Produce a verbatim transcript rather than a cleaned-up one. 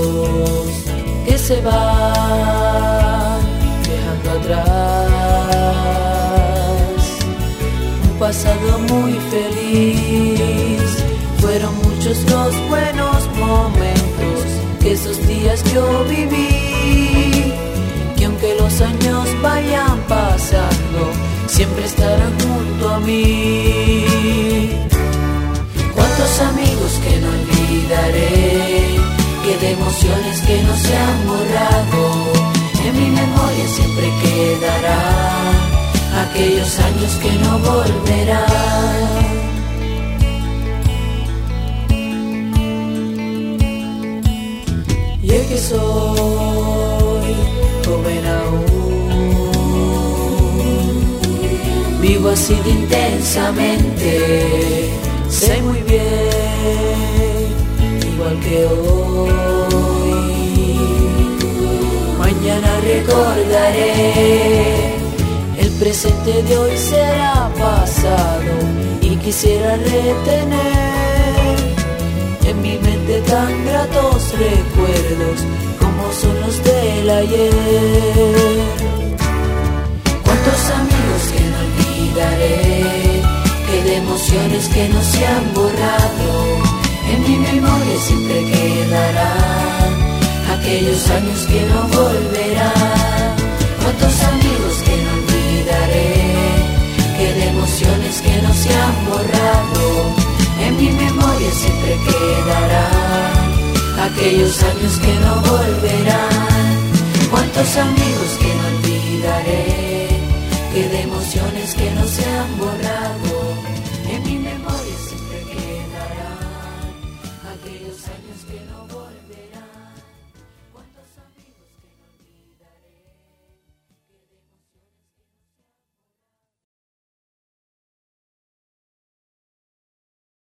que se van dejando atrás un pasado muy feliz. Fueron muchos los buenos momentos que esos días yo viví, que aunque los años vayan pasando, siempre estarán junto a mí. Cuántos amigos que no olvidaré, que de emociones que no se han borrado, en mi memoria siempre quedarán aquellos años que no volverán. Y es que soy joven aún, vivo así de intensamente, sé muy bien, igual que hoy, mañana recordaré, el presente de hoy será pasado y quisiera retener en mi mente tan gratos recuerdos como son los del ayer. Cuántos amigos que no olvidaré, que de emociones que no se han borrado, en mi memoria siempre quedarán aquellos años que no volverán. Cuántos amigos que no olvidaré, que de emociones que no se han borrado, en mi memoria siempre quedarán aquellos años que no volverán. Cuántos amigos que no olvidaré, que de emociones que no se han borrado.